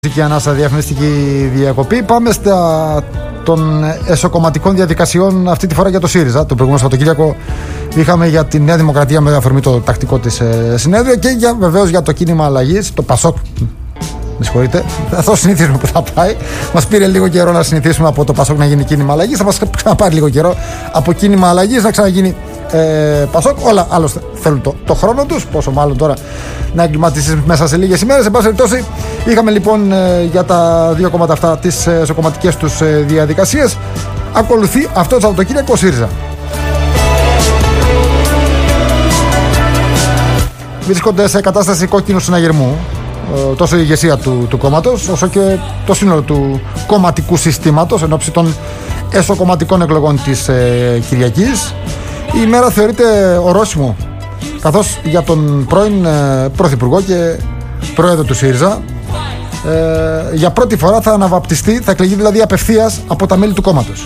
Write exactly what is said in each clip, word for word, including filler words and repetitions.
Και ανάσα διαφημιστική διακοπή. Πάμε στα των εσωκομματικών διαδικασιών, αυτή τη φορά για το ΣΥΡΙΖΑ. Το προηγούμενο Σαββατοκύριακο είχαμε για τη Νέα Δημοκρατία με αφορμή το τακτικό της ε, συνέδριο και για, βεβαίως για το κίνημα αλλαγής, το ΠΑΣΟΚ. Με συγχωρείτε, αυτό συνηθίζουμε που θα πάει. Μας πήρε λίγο καιρό να συνηθίσουμε από το ΠΑΣΟΚ να γίνει κίνημα αλλαγής. Θα μας ξαναπάρει λίγο καιρό από κίνημα αλλαγής να ξαναγίνει ε, ΠΑΣΟΚ. Όλα άλλωστε θέλουν το, το χρόνο τους. Πόσο μάλλον τώρα να εγκληματίσεις μέσα σε λίγες ημέρες. Εν πάση περιπτώσει, είχαμε λοιπόν ε, για τα δύο κόμματα αυτά τις εσωκομματικές τους ε, διαδικασίες. Ακολουθεί αυτό το Σαββατοκύριακο ο ΣΥΡΙΖΑ. Βρίσκονται σε κατάσταση κόκκινου συναγερμού. Τόσο η ηγεσία του, του κόμματος, όσο και το σύνολο του κομματικού συστήματος εν ώψη των εσωκομματικών εκλογών της ε, Κυριακής. Η ημέρα θεωρείται ορόσημο, καθώς για τον πρώην ε, Πρωθυπουργό και Πρόεδρο του ΣΥΡΙΖΑ ε, για πρώτη φορά θα αναβαπτιστεί, θα εκλεγεί δηλαδή απευθείας από τα μέλη του κόμματος.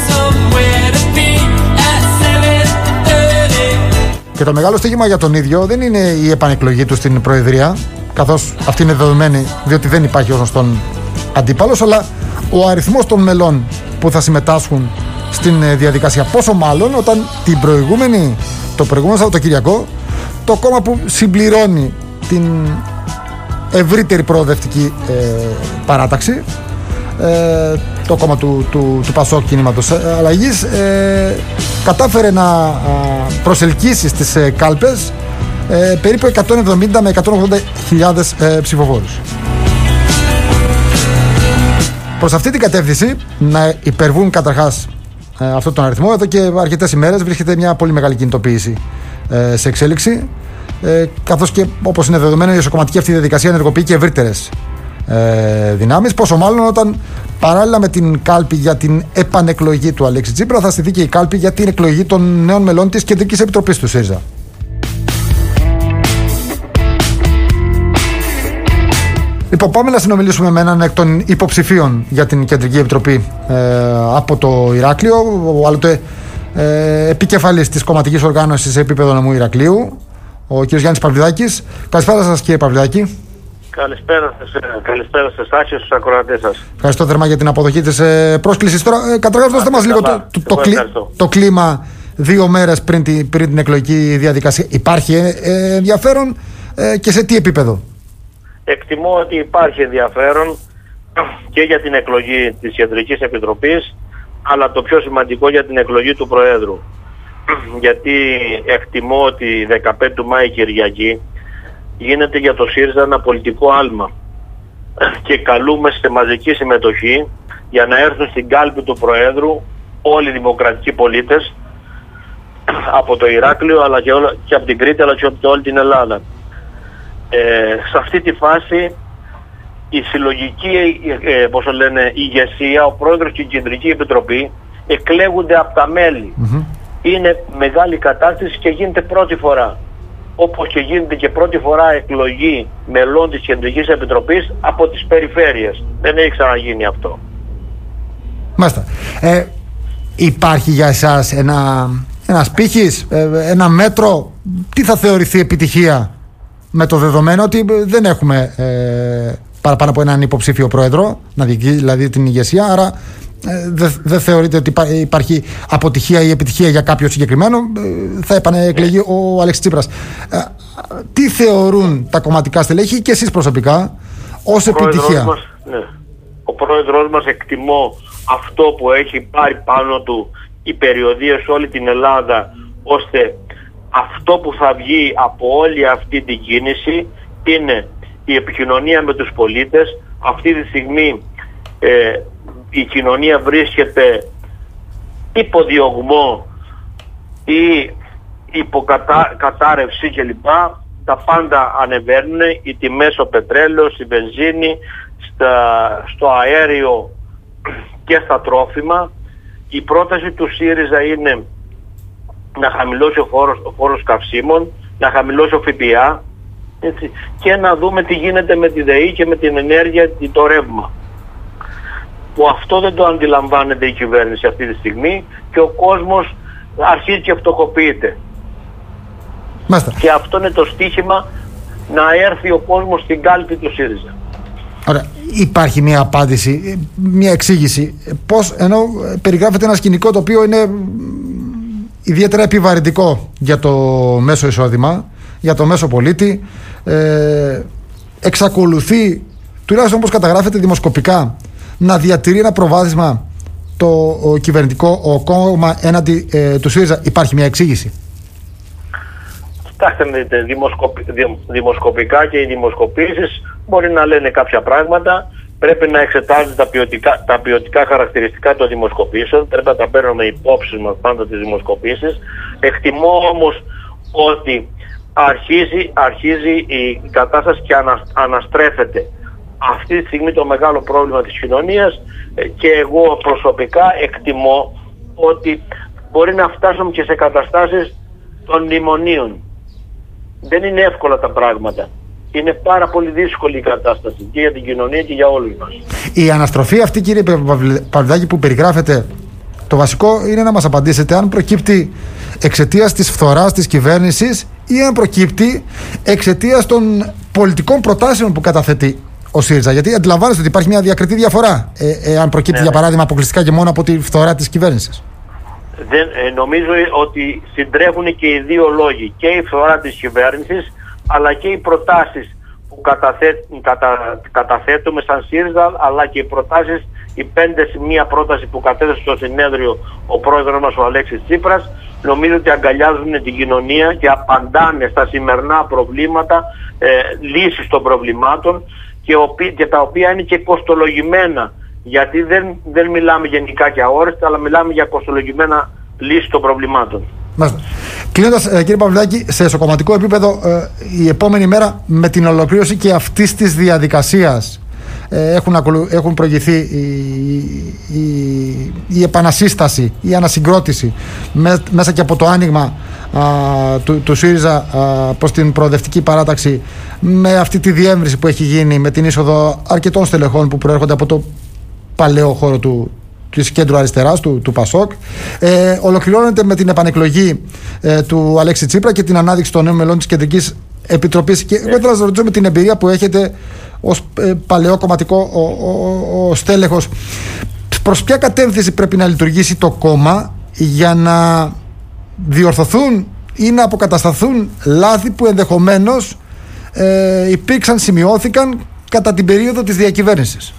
Και το μεγάλο στοίχημα για τον ίδιο δεν είναι η επανεκλογή του στην Προεδρία, καθώς αυτή είναι δεδομένη διότι δεν υπάρχει ως γνωστόν αντίπαλος, αλλά ο αριθμός των μελών που θα συμμετάσχουν στην διαδικασία. Πόσο μάλλον όταν την προηγούμενη, το προηγούμενο Σαββατοκυριακό το κόμμα που συμπληρώνει την ευρύτερη προοδευτική ε, παράταξη, ε, το κόμμα του, του, του ΠΑΣΟΚ κινήματος αλλαγής, ε, κατάφερε να α, προσελκύσει στις ε, κάλπες Ε, περίπου εκατόν εβδομήντα με εκατόν ογδόντα χιλιάδες ε, ψηφοφόρους. Προς αυτή την κατεύθυνση, να υπερβούν καταρχάς ε, αυτόν τον αριθμό, εδώ και αρκετές ημέρες βρίσκεται μια πολύ μεγάλη κινητοποίηση ε, σε εξέλιξη, ε, καθώς και όπως είναι δεδομένο η εσωκομματική αυτή διαδικασία ενεργοποιεί και ευρύτερες ε, δυνάμεις, πόσο μάλλον όταν παράλληλα με την κάλπη για την επανεκλογή του Αλέξη Τσίπρα θα στηθεί και η κάλπη για την εκλογή των νέων μελών της Κεντρικής Επιτροπής του ΣΥΡΙΖΑ. Λοιπόν, πάμε να συνομιλήσουμε με έναν εκ των υποψηφίων για την Κεντρική Επιτροπή ε, από το Ηράκλειο, ο άλλοτε ε, επικεφαλής της κομματικής οργάνωσης σε επίπεδο νομού Ηρακλείου, ο κ. Γιάννης Παυλιδάκης. Καλησπέρα σας, κύριε Παυλιδάκη. Καλησπέρα σας, καλησπέρα σε εσάς και στους ακροατές σας. Ευχαριστώ θερμά για την αποδοχή της ε, πρόσκλησης. Τώρα, ε, καταρχάς, δώστε μας λίγο το, το, το, κλί, το κλίμα δύο μέρες πριν, την, πριν την εκλογική διαδικασία. Υπάρχει ε, ε, ενδιαφέρον ε, και σε τι επίπεδο? Εκτιμώ ότι υπάρχει ενδιαφέρον και για την εκλογή της Κεντρικής Επιτροπής, αλλά το πιο σημαντικό για την εκλογή του Προέδρου. Γιατί εκτιμώ ότι δεκαπέντε του Μάη Κυριακή γίνεται για το ΣΥΡΙΖΑ ένα πολιτικό άλμα και καλούμε σε μαζική συμμετοχή για να έρθουν στην κάλπη του Προέδρου όλοι οι δημοκρατικοί πολίτες από το Ηράκλειο, αλλά και, όλα, και από την Κρήτη, αλλά και από όλη την Ελλάδα. Ε, σε αυτή τη φάση η συλλογική ε, πώς το λένε, ηγεσία, ο πρόεδρος και η Κεντρική Επιτροπή εκλέγονται από τα μέλη. Mm-hmm. Είναι μεγάλη κατάσταση και γίνεται πρώτη φορά, όπως και γίνεται και πρώτη φορά εκλογή μελών της Κεντρικής Επιτροπής από τις περιφέρειες. Δεν έχει ξαναγίνει αυτό. Μάλιστα. Ε, υπάρχει για εσάς ένα, ένας πύχης, ε, ένα μέτρο, τι θα θεωρηθεί επιτυχία, με το δεδομένο ότι δεν έχουμε ε, παραπάνω από έναν υποψήφιο πρόεδρο, να διοικεί δηλαδή την ηγεσία, άρα ε, δεν δε θεωρείται ότι υπάρχει αποτυχία ή επιτυχία για κάποιο συγκεκριμένο, ε, θα επανεκλεγεί ο Αλέξης Τσίπρας. Ε, τι θεωρούν τα κομματικά στελέχη και εσείς προσωπικά ως επιτυχία? Μας, ναι. Ο πρόεδρος μας, εκτιμώ αυτό που έχει πάρει πάνω του οι περιοδίες σε όλη την Ελλάδα, ώστε αυτό που θα βγει από όλη αυτή την κίνηση είναι η επικοινωνία με τους πολίτες. Αυτή τη στιγμή ε, η κοινωνία βρίσκεται υποδιωγμό ή υποκατάρρευση κλπ. Τα πάντα ανεβαίνουν, οι τιμές στο πετρέλαιο, στη βενζίνη, στα, στο αέριο και στα τρόφιμα. Η πρόταση του ΣΥΡΙΖΑ είναι να χαμηλώσει ο φόρος, ο φόρος καυσίμων, να χαμηλώσει ο ΦΠΑ, έτσι, και να δούμε τι γίνεται με τη ΔΕΗ και με την ενέργεια, το ρεύμα. Που αυτό δεν το αντιλαμβάνεται η κυβέρνηση αυτή τη στιγμή και ο κόσμος αρχίζει και φτωχοποιείται. Μάλιστα. Και αυτό είναι το στίχημα, να έρθει ο κόσμος στην κάλπη του ΣΥΡΙΖΑ. Ωραία. υπάρχει μια απάντηση, μια εξήγηση? Πώς, ενώ περιγράφεται ένα σκηνικό το οποίο είναι ιδιαίτερα επιβαρυντικό για το μέσο εισόδημα, για το μέσο πολίτη, ε, εξακολουθεί, τουλάχιστον όπως καταγράφεται δημοσκοπικά, να διατηρεί ένα προβάδισμα το ο κυβερνητικό ο κόμμα έναντι ε, του ΣΥΡΙΖΑ? Υπάρχει μια εξήγηση? Κοιτάξτε, δημοσκοπ, δημοσκοπικά και οι δημοσκοπήσεις μπορεί να λένε κάποια πράγματα. Πρέπει να εξετάζουν τα ποιοτικά, τα ποιοτικά χαρακτηριστικά των δημοσκοπήσεων. Πρέπει να τα παίρνουμε υπόψη μας πάντα τις δημοσκοπήσεις. Εκτιμώ όμως ότι αρχίζει, αρχίζει η κατάσταση και ανα, αναστρέφεται. Αυτή τη στιγμή το μεγάλο πρόβλημα της κοινωνίας, και εγώ προσωπικά εκτιμώ ότι μπορεί να φτάσουμε και σε καταστάσεις των μνημονίων. Δεν είναι εύκολα τα πράγματα. Είναι πάρα πολύ δύσκολη η κατάσταση και για την κοινωνία και για όλους μας. Η αναστροφή αυτή, κύριε Παυλιδάκη, που περιγράφεται, το βασικό είναι να μας απαντήσετε αν προκύπτει εξαιτίας της φθοράς της κυβέρνησης ή αν προκύπτει εξαιτίας των πολιτικών προτάσεων που καταθέτει ο ΣΥΡΙΖΑ. Γιατί αντιλαμβάνεστε ότι υπάρχει μια διακριτή διαφορά, ε, ε, αν προκύπτει, ναι, για παράδειγμα, αποκλειστικά και μόνο από τη φθορά της κυβέρνησης. Δεν, ε, νομίζω ότι συντρέχουν και οι δύο λόγοι, και η φθορά της κυβέρνησης αλλά και οι προτάσεις που καταθέ, κατα, καταθέτουμε σαν ΣΥΡΙΖΑ, αλλά και οι προτάσεις, η πέντε μία πρόταση που κατέθεσε στο συνέδριο ο πρόεδρος μας ο Αλέξης Τσίπρας, νομίζω ότι αγκαλιάζουν την κοινωνία και απαντάνε στα σημερινά προβλήματα, ε, λύσεις των προβλημάτων, και, οποί, και τα οποία είναι και κοστολογημένα, γιατί δεν, δεν μιλάμε γενικά και αόριστα, αλλά μιλάμε για κοστολογημένα λύσεις των προβλημάτων. Κλείνοντας, ε, κύριε Παυλιδάκη, σε εσωκομματικό επίπεδο, ε, η επόμενη μέρα με την ολοκλήρωση και αυτής της διαδικασίας ε, έχουν, ακολου, έχουν προηγηθεί η, η, η επανασύσταση, η ανασυγκρότηση με, μέσα και από το άνοιγμα α, του, του ΣΥΡΙΖΑ α, προς την προοδευτική παράταξη, με αυτή τη διεύρυνση που έχει γίνει, με την είσοδο αρκετών στελεχών που προέρχονται από το παλαιό χώρο του της κέντρου αριστεράς, του, του ΠΑΣΟΚ. Ε, ολοκληρώνεται με την επανεκλογή ε, του Αλέξη Τσίπρα και την ανάδειξη των νέων μελών της Κεντρικής Επιτροπής. Και εγώ ήθελα να σας ρωτήσω, με την εμπειρία που έχετε ως ε, παλαιό κομματικό ο, ο, ο στέλεχος, προς ποια κατεύθυνση πρέπει να λειτουργήσει το κόμμα για να διορθωθούν ή να αποκατασταθούν λάθη που ενδεχομένως ε, υπήρξαν, σημειώθηκαν κατά την περίοδο της διακυβέρνησης?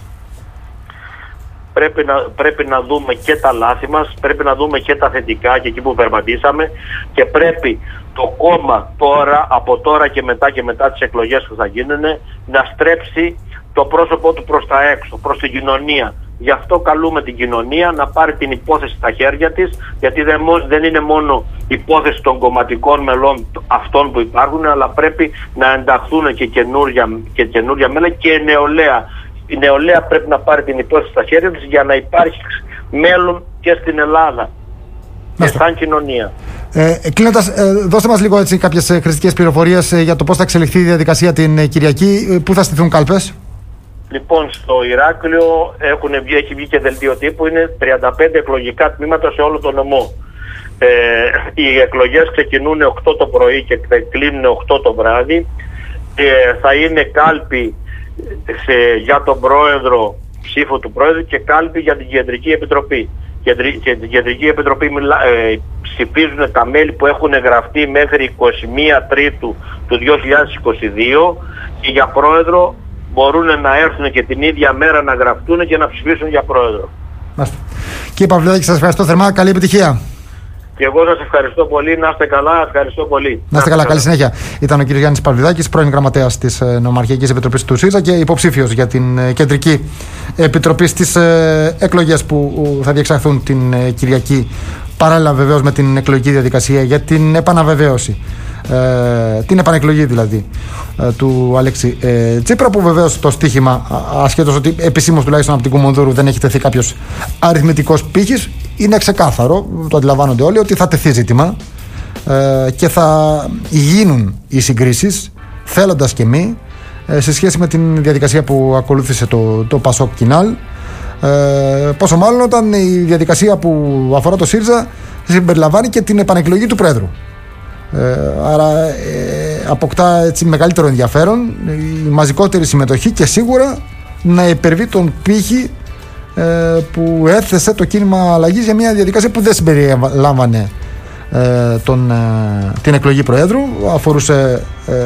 Πρέπει να, πρέπει να δούμε και τα λάθη μας, πρέπει να δούμε και τα θετικά και εκεί που περπατήσαμε, και πρέπει το κόμμα τώρα, από τώρα και μετά και μετά τις εκλογές που θα γίνουν, να στρέψει το πρόσωπό του προς τα έξω, προς την κοινωνία. Γι' αυτό καλούμε την κοινωνία να πάρει την υπόθεση στα χέρια της, γιατί δεν, δεν είναι μόνο υπόθεση των κομματικών μελών αυτών που υπάρχουν, αλλά πρέπει να ενταχθούν και καινούρια, και καινούρια μέλη και νεολαία. Η νεολαία πρέπει να πάρει την υπόθεση στα χέρια της για να υπάρχει μέλλον και στην Ελλάδα και σαν κοινωνία. Ε, Κλείνοντας, ε, δώστε μας λίγο έτσι κάποιες ε, χρηστικές πληροφορίες ε, για το πώς θα εξελιχθεί η διαδικασία την ε, Κυριακή. Ε, πού θα στηθούν κάλπες? Λοιπόν, στο Ηράκλειο έχουν βγει, έχει βγει και δελτίο τύπου, είναι τριάντα πέντε εκλογικά τμήματα σε όλο το νομό. Ε, οι εκλογές ξεκινούν οκτώ το πρωί και κλείνουν οκτώ το βράδυ. Ε, θα είναι κάλπη σε, για τον πρόεδρο, ψήφο του πρόεδρου, και κάλπη για την Κεντρική Επιτροπή. Και την Κεντρική Επιτροπή μιλά, ε, ψηφίζουν τα μέλη που έχουν γραφτεί μέχρι εικοστή πρώτη Τρίτου του δύο χιλιάδες είκοσι δύο, και για πρόεδρο μπορούν να έρθουν και την ίδια μέρα να γραφτούν και να ψηφίσουν για πρόεδρο. Μάλιστα. Κύριε Παυλιδάκη, σας ευχαριστώ θερμά. Καλή επιτυχία. Και εγώ σας ευχαριστώ πολύ. Να είστε καλά. Ευχαριστώ πολύ. Να είστε καλά. Καλή συνέχεια. Ήταν ο κ. Γιάννης Παυλιδάκης, πρώην γραμματέας της Νομαρχιακής Επιτροπής του ΣΥΡΙΖΑ και υποψήφιος για την Κεντρική Επιτροπή στις εκλογές που θα διεξαχθούν την Κυριακή, παράλληλα βεβαίως με την εκλογική διαδικασία για την επαναβεβαίωση, ε, την επανεκλογή δηλαδή, ε, του Αλέξη ε, Τσίπρα, που βεβαίως το στοίχημα, ασχέτως ότι επισήμως τουλάχιστον από την Κουμουνδούρου δεν έχει τεθεί κάποιος αριθμητικός πύχης, είναι ξεκάθαρο, το αντιλαμβάνονται όλοι, ότι θα τεθεί ζήτημα ε, και θα γίνουν οι συγκρίσεις, θέλοντας και μη, ε, σε σχέση με την διαδικασία που ακολούθησε το, το Πασόκ Κινάλ. Ε, πόσο μάλλον όταν η διαδικασία που αφορά το ΣΥΡΙΖΑ συμπεριλαμβάνει και την επανεκλογή του Πρόεδρου. Ε, άρα ε, αποκτά έτσι μεγαλύτερο ενδιαφέρον, η μαζικότερη συμμετοχή και σίγουρα να υπερβεί τον πύχη ε, που έθεσε το κίνημα αλλαγής για μια διαδικασία που δεν συμπεριλάμβανε ε, τον, ε, την εκλογή Προέδρου. Αφορούσε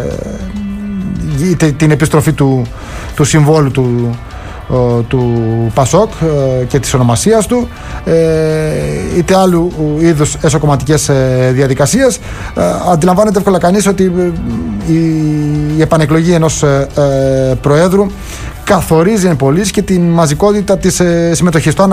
ε, την επιστροφή του, του συμβόλου του του Πασόκ και της ονομασίας του, είτε άλλου είδους εσωκομματικές διαδικασίες. Αντιλαμβάνεται εύκολα κανείς ότι η επανεκλογή ενός Προέδρου καθορίζει εν πολλοίς και την μαζικότητα της συμμετοχής.